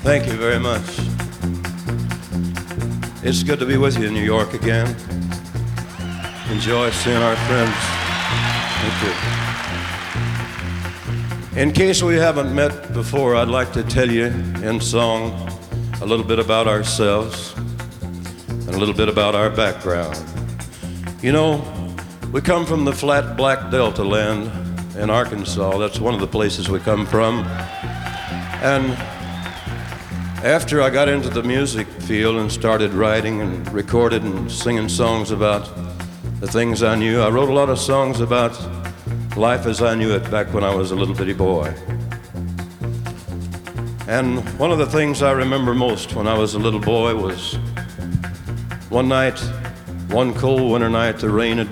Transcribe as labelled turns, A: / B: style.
A: Thank you very much. It's good to be with you in New York again. Enjoy seeing our friends. Thank you. In case we haven't met before, I'd like to tell you in song a little bit about ourselves and a little bit about our background. You know, we come from the flat Black Delta land in Arkansas. That's one of the places we come from. And after I got into the music field and started writing and recorded and singing songs about the things I knew, I wrote a lot of songs about life as I knew it back when I was a little bitty boy. And one of the things I remember most when I was a little boy was one night, one cold winter night, the rain had